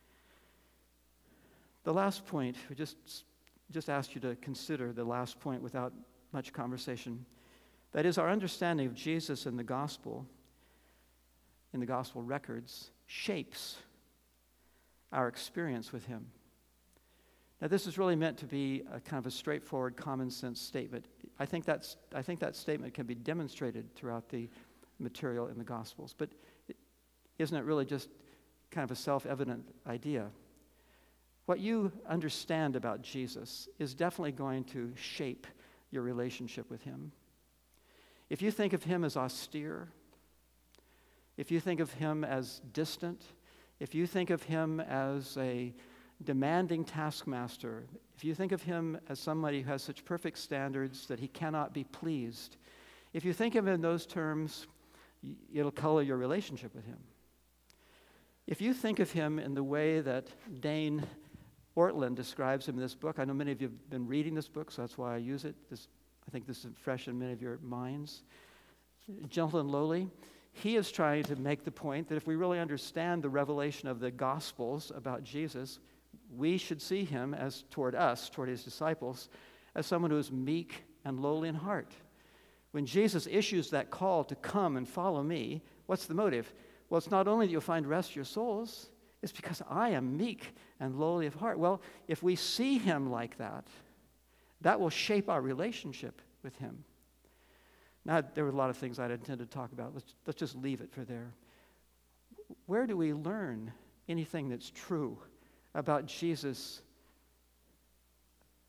The last point, we just, just asked you to consider the last point without much conversation. That is, our understanding of Jesus in the gospel, in the gospel records, shapes our experience with him. Now, this is really meant to be a kind of a straightforward, common sense statement. I think that's I think that statement can be demonstrated throughout the material in the Gospels. But it, isn't it really just kind of a self-evident idea? What you understand about Jesus is definitely going to shape your relationship with him. If you think of him as austere, if you think of him as distant, if you think of him as a demanding taskmaster, if you think of him as somebody who has such perfect standards that he cannot be pleased, if you think of him in those terms, it'll color your relationship with him. If you think of him in the way that Dane Ortlund describes him in this book, I know many of you have been reading this book, so that's why I use it. This, I think this is fresh in many of your minds. Gentle and lowly. He is trying to make the point that if we really understand the revelation of the Gospels about Jesus, we should see him as toward us, toward his disciples, as someone who is meek and lowly in heart. When Jesus issues that call to come and follow me, what's the motive? Well, it's not only that you'll find rest for your souls, it's because I am meek and lowly of heart. Well, if we see him like that, that will shape our relationship with him. Now, there were a lot of things I'd intended to talk about. Let's, let's just leave it for there. Where do we learn anything that's true about Jesus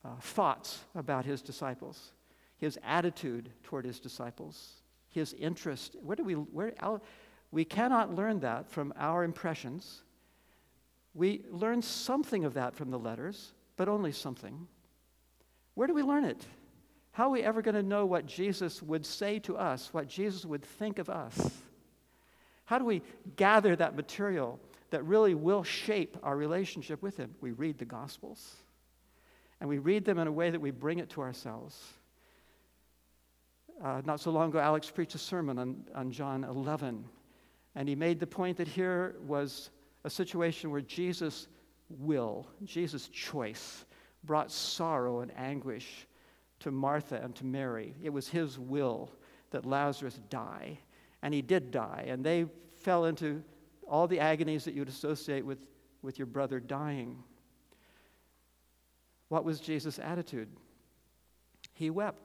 uh, thoughts about his disciples, his attitude toward his disciples, his interest. Where do we, where, we cannot learn that from our impressions. We learn something of that from the letters, but only something. Where do we learn it? How are we ever going to know what Jesus would say to us, what Jesus would think of us? How do we gather that material that really will shape our relationship with him? We read the Gospels, and we read them in a way that we bring it to ourselves. Uh, not so long ago, Alex preached a sermon on, on John eleven, and he made the point that here was a situation where Jesus' will, Jesus' choice, brought sorrow and anguish to Martha and to Mary. It was his will that Lazarus die, and he did die, and they fell into all the agonies that you'd associate with, with your brother dying. What was Jesus' attitude? He wept.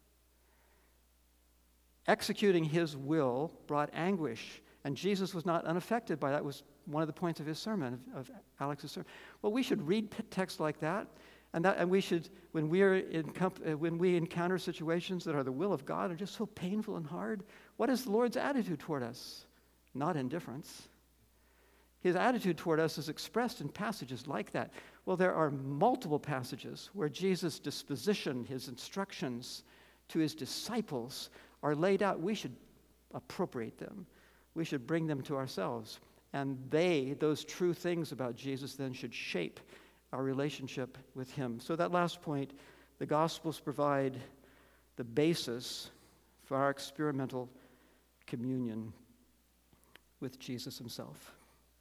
Executing his will brought anguish, and Jesus was not unaffected by that. It was one of the points of his sermon, of, of Alex's sermon. Well, we should read texts like that, and that, and we should, when we are in, when we encounter situations that are the will of God, are just so painful and hard. What is the Lord's attitude toward us? Not indifference. His attitude toward us is expressed in passages like that. Well, there are multiple passages where Jesus' disposition, his instructions to his disciples are laid out. We should appropriate them. We should bring them to ourselves. And they, those true things about Jesus, then should shape our relationship with him. So that last point, the Gospels provide the basis for our experimental communion with Jesus himself.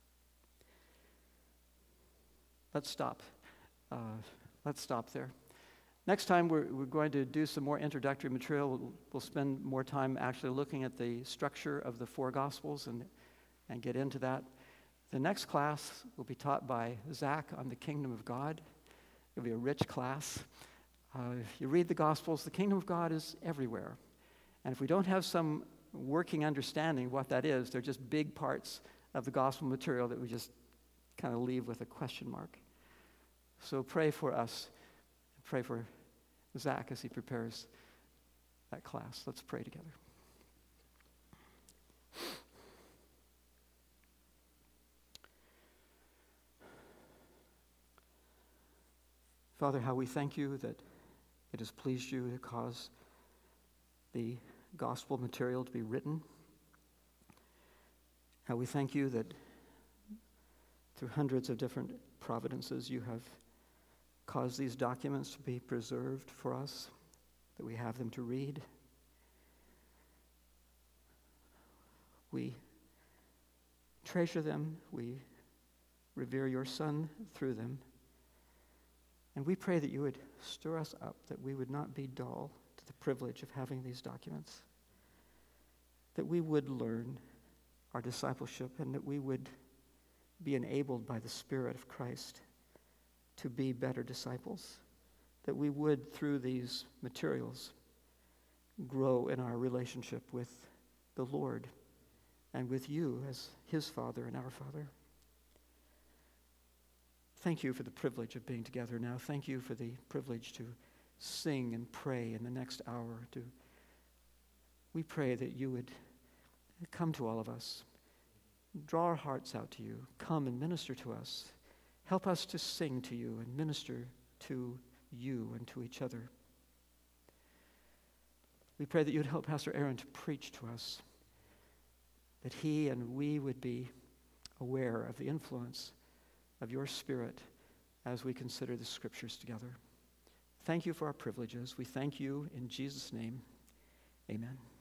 Let's stop. Uh, let's stop there. Next time, we're, we're going to do some more introductory material. We'll, we'll spend more time actually looking at the structure of the four Gospels and, and get into that. The next class will be taught by Zach on the Kingdom of God. It'll be a rich class. Uh, if you read the Gospels, the Kingdom of God is everywhere. And if we don't have some working understanding of what that is, they're just big parts of the Gospel material that we just kind of leave with a question mark. So pray for us. Pray for Zach as he prepares that class. Let's pray together. Father, how we thank you that it has pleased you to cause the gospel material to be written. How we thank you that through hundreds of different providences you have caused these documents to be preserved for us, that we have them to read. We treasure them. We revere your Son through them. And we pray that you would stir us up, that we would not be dull to the privilege of having these documents, that we would learn our discipleship, and that we would be enabled by the Spirit of Christ to be better disciples, that we would, through these materials, grow in our relationship with the Lord and with you as his Father and our Father. Thank you for the privilege of being together now. Thank you for the privilege to sing and pray in the next hour. To, we pray that you would come to all of us, draw our hearts out to you, come and minister to us. Help us to sing to you and minister to you and to each other. We pray that you would help Pastor Aaron to preach to us, that he and we would be aware of the influence of your Spirit as we consider the Scriptures together. Thank you for our privileges. We thank you in Jesus' name. Amen.